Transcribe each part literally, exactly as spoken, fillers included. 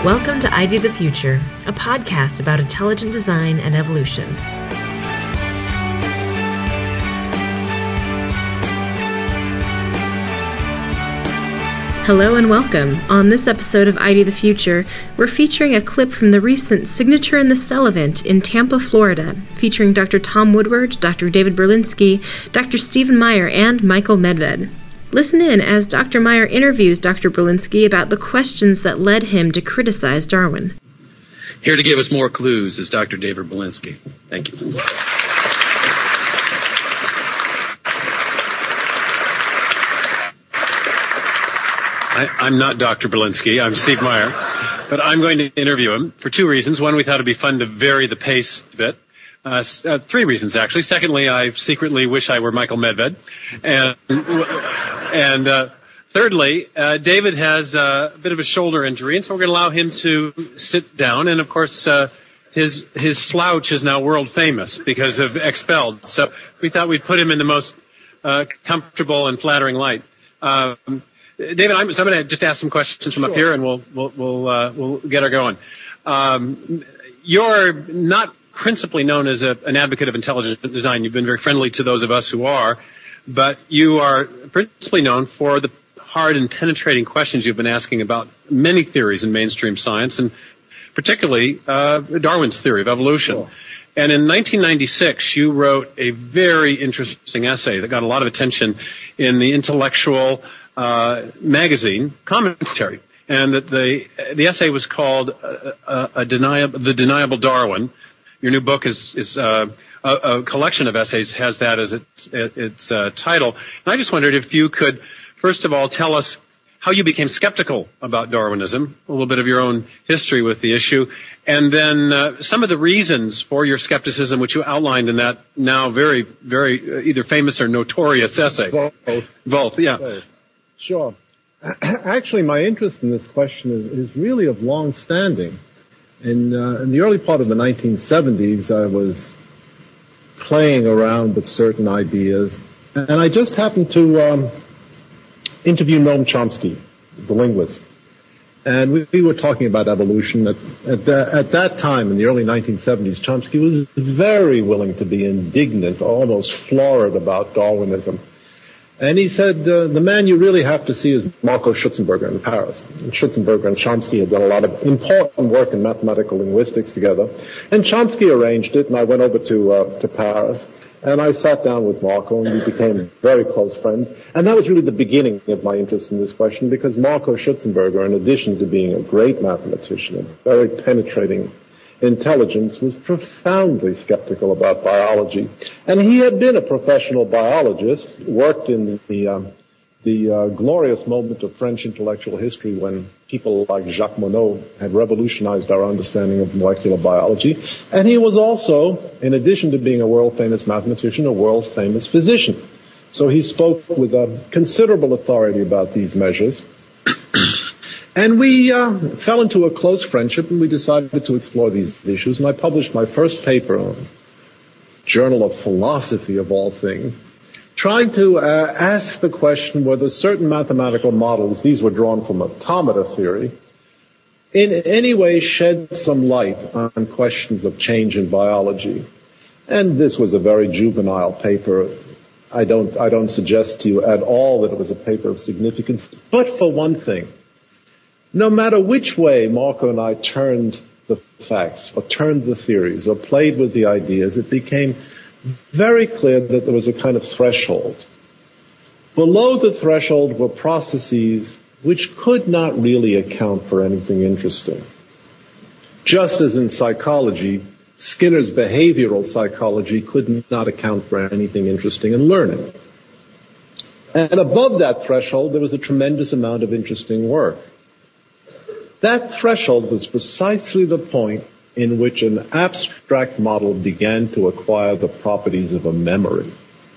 Welcome to I D the Future, a podcast about intelligent design and evolution. Hello and welcome. On this episode of I D the Future, we're featuring a clip from the recent Signature in the Cell event in Tampa, Florida, featuring Doctor Tom Woodward, Doctor David Berlinski, Doctor Stephen Meyer, and Michael Medved. Listen in as Doctor Meyer interviews Doctor Berlinski about the questions that led him to criticize Darwin. Here to give us more clues is Doctor David Berlinski. Thank you. I, I'm not Doctor Berlinski. I'm Steve Meyer. But I'm going to interview him for two reasons. One, we thought it'd be fun to vary the pace a bit. Uh, uh, three reasons, actually. Secondly, I secretly wish I were Michael Medved. And, and uh, thirdly, uh, David has uh, a bit of a shoulder injury, and so we're going to allow him to sit down. And, of course, uh, his his slouch is now world famous because of Expelled. So we thought we'd put him in the most uh, comfortable and flattering light. Um, David, I'm, so I'm going to just ask some questions from sure. up here, and we'll we'll we'll, uh, we'll get her going. Um, you're not principally known as a, an advocate of intelligent design. You've been very friendly to those of us who are, but you are principally known for the hard and penetrating questions you've been asking about many theories in mainstream science, and particularly uh, Darwin's theory of evolution. Cool. And in nineteen ninety-six, you wrote a very interesting essay that got a lot of attention in the intellectual uh, magazine Commentary. And that the the essay was called uh, uh, a deniable, The Deniable Darwin. Your new book is, is uh, a, a collection of essays, has that as its, its uh, title. And I just wondered if you could, first of all, tell us how you became skeptical about Darwinism, a little bit of your own history with the issue, and then uh, some of the reasons for your skepticism, which you outlined in that now very, very uh, either famous or notorious essay. Both. Both, yeah. Both. Sure. Actually, my interest in this question is, is really of long standing. In, uh, in the early part of the nineteen seventies, I was playing around with certain ideas, and I just happened to um, interview Noam Chomsky, the linguist. And we, we were talking about evolution. At, at, the, at that time, in the early nineteen seventies, Chomsky was very willing to be indignant, almost florid about Darwinism. And he said, uh, the man you really have to see is Marco Schutzenberger in Paris. And Schutzenberger and Chomsky had done a lot of important work in mathematical linguistics together. And Chomsky arranged it, and I went over to uh, to Paris. And I sat down with Marco, and we became very close friends. And that was really the beginning of my interest in this question, because Marco Schutzenberger, in addition to being a great mathematician, a very penetrating intelligence, was profoundly skeptical about biology. And he had been a professional biologist, worked in the um, the uh, glorious moment of French intellectual history when people like Jacques Monod had revolutionized our understanding of molecular biology. And he was also, in addition to being a world-famous mathematician, a world-famous physician. So he spoke with a considerable authority about these measures. And we uh, fell into a close friendship, and we decided to explore these issues. And I published my first paper on Journal of Philosophy, of all things, trying to uh, ask the question whether certain mathematical models, these were drawn from automata theory, in any way shed some light on questions of change in biology. And this was a very juvenile paper. I don't, I don't suggest to you at all that it was a paper of significance, but for one thing. No matter which way Marco and I turned the facts, or turned the theories, or played with the ideas, it became very clear that there was a kind of threshold. Below the threshold were processes which could not really account for anything interesting. Just as in psychology, Skinner's behavioral psychology could not account for anything interesting in learning. And above that threshold, there was a tremendous amount of interesting work. That threshold was precisely the point in which an abstract model began to acquire the properties of a memory.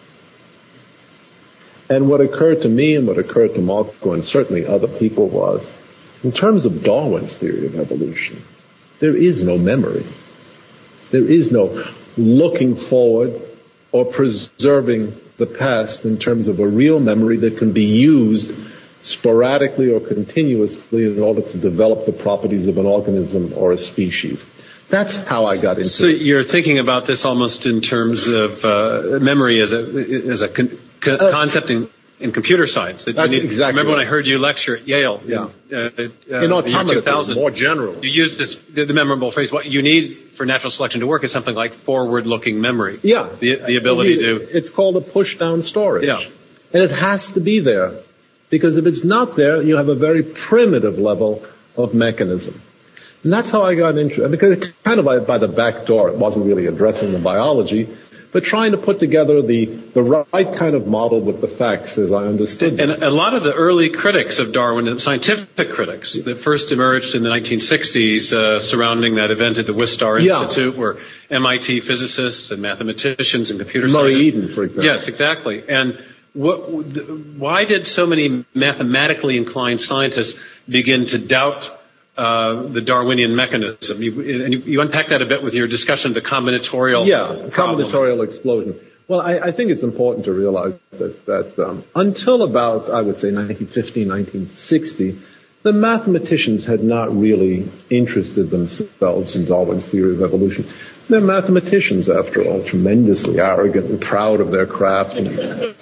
And what occurred to me and what occurred to Marco and certainly other people was, in terms of Darwin's theory of evolution, there is no memory. There is no looking forward or preserving the past in terms of a real memory that can be used sporadically or continuously in order to develop the properties of an organism or a species. That's how I got into so it. So you're thinking about this almost in terms of uh, memory as a as a con- co- uh, concept in, in computer science. That that's you need, exactly remember right. when I heard you lecture at Yale? Yeah. In, uh, uh, in automata, more general. You used this the, the memorable phrase. What you need for natural selection to work is something like forward-looking memory. Yeah. The, the ability I mean, to. It's called a push-down storage. Yeah. And it has to be there. Because if it's not there, you have a very primitive level of mechanism. And that's how I got interested. Because it kind of by, by the back door, it wasn't really addressing the biology, but trying to put together the, the right kind of model with the facts as I understood them. And a lot of the early critics of Darwin, scientific critics, that first emerged in the nineteen sixties uh, surrounding that event at the Wistar Yeah. Institute were M I T physicists and mathematicians and computer Murray scientists. Eden, for example. Yes, exactly. And what, why did so many mathematically inclined scientists begin to doubt uh, the Darwinian mechanism? You, and you, you unpack that a bit with your discussion of the combinatorial Yeah, problem. combinatorial explosion. Well, I, I think it's important to realize that, that um, until about, I would say, nineteen fifty, nineteen sixty, the mathematicians had not really interested themselves in Darwin's theory of evolution. They're mathematicians, after all, tremendously arrogant and proud of their craft. And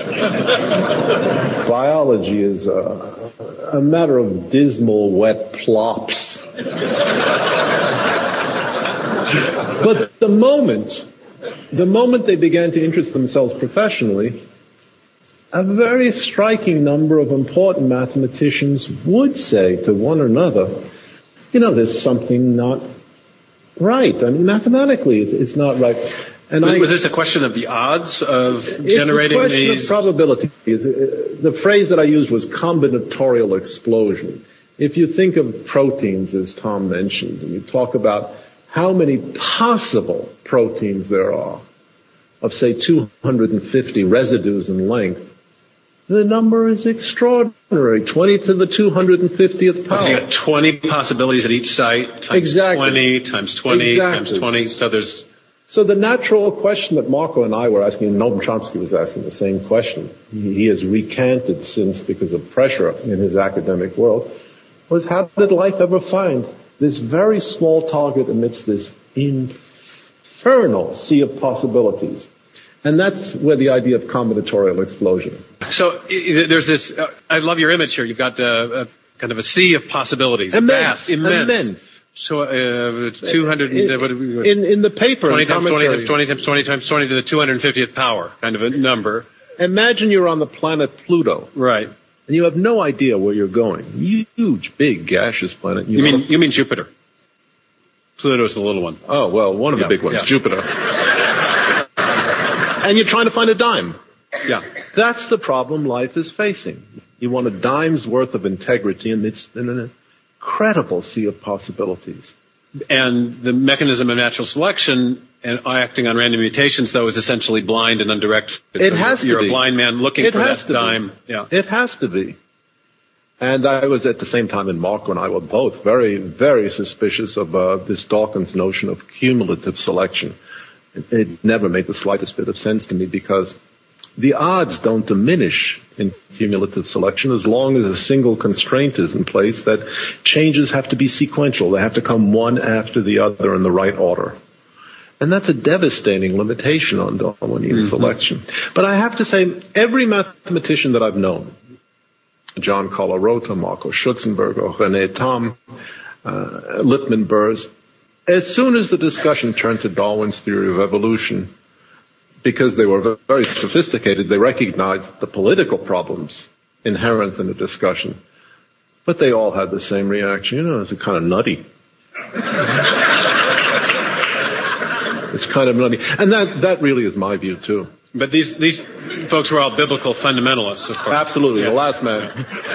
biology is a, a matter of dismal, wet plops. But the moment, the moment they began to interest themselves professionally, a very striking number of important mathematicians would say to one another, you know, there's something not right. I mean, mathematically, it's, it's not right. And was, I, was this a question of the odds of it's generating a question these? Of probability. The phrase that I used was combinatorial explosion. If you think of proteins, as Tom mentioned, and you talk about how many possible proteins there are of, say, two hundred fifty residues in length, the number is extraordinary, twenty to the two hundred fiftieth power. So you got twenty possibilities at each site, times exactly. twenty, times twenty, exactly. times twenty, so there's... So the natural question that Marco and I were asking, and Noam Chomsky was asking the same question, he, he has recanted since because of pressure in his academic world, was how did life ever find this very small target amidst this infernal sea of possibilities? And that's where the idea of combinatorial explosion. So i- there's this, uh, I love your image here. You've got uh, a kind of a sea of possibilities. Immense. Vast, immense. Immense. So uh, two hundred, In, uh, what do we, in, in the paper, twenty in times twenty commentary, times twenty times twenty times twenty to the two hundred fiftieth power, kind of a number. Imagine you're on the planet Pluto. Right. And you have no idea where you're going. Huge, big, gaseous planet. You mean you mean Jupiter? Pluto's the little one. Oh, well, one of Yeah, the big ones, yeah. Jupiter. And you're trying to find a dime. Yeah. That's the problem life is facing. You want a dime's worth of integrity amidst an incredible sea of possibilities. And the mechanism of natural selection and acting on random mutations, though, is essentially blind and undirected. It So has to You're be. a blind man looking It for has that to be. dime. Yeah. It has to be. And I was at the same time, and Marco and I were both very, very suspicious of uh, this Dawkins notion of cumulative selection. It, it never made the slightest bit of sense to me because the odds don't diminish in cumulative selection as long as a single constraint is in place that changes have to be sequential. They have to come one after the other in the right order. And that's a devastating limitation on Darwinian mm-hmm. selection. But I have to say, every mathematician that I've known, John Collarota, Marco Schutzenberger, René Thom, uh, Lippmann Burrs, as soon as the discussion turned to Darwin's theory of evolution, because they were very sophisticated, they recognized the political problems inherent in the discussion. But they all had the same reaction. You know, it's kind of nutty. It's kind of nutty. And that, that really is my view, too. But these these folks were all biblical fundamentalists, of course. Absolutely. Yeah. The last man.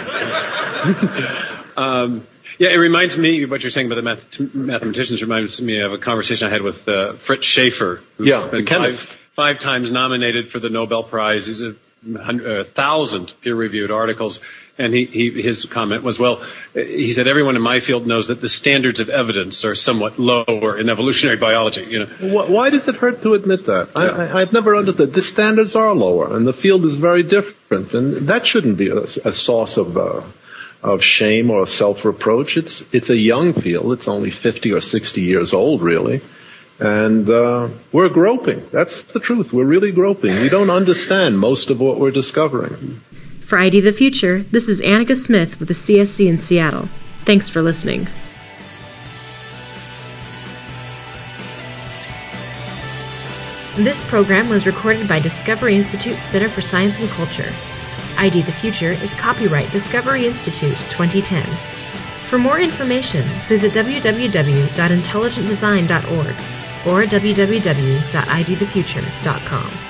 um, yeah, it reminds me, what you're saying about the math- mathematicians reminds me of a conversation I had with uh, Fritz Schaefer, who's yeah, been the chemist. Five, five times nominated for the Nobel Prize. He's a, a thousand peer-reviewed articles. And he, he, his comment was, well, he said, everyone in my field knows that the standards of evidence are somewhat lower in evolutionary biology. You know, why does it hurt to admit that? Yeah. I, I've never understood. The standards are lower, and the field is very different, and that shouldn't be a, a source of uh, of shame or self-reproach. It's it's a young field. It's only fifty or sixty years old, really. And uh, we're groping. That's the truth. We're really groping. We don't understand most of what we're discovering. For I D the Future, this is Annika Smith with the C S C in Seattle. Thanks for listening. This program was recorded by Discovery Institute Center for Science and Culture. I D the Future is copyright Discovery Institute twenty ten. For more information, visit w w w dot intelligent design dot org or w w w dot i d the future dot com.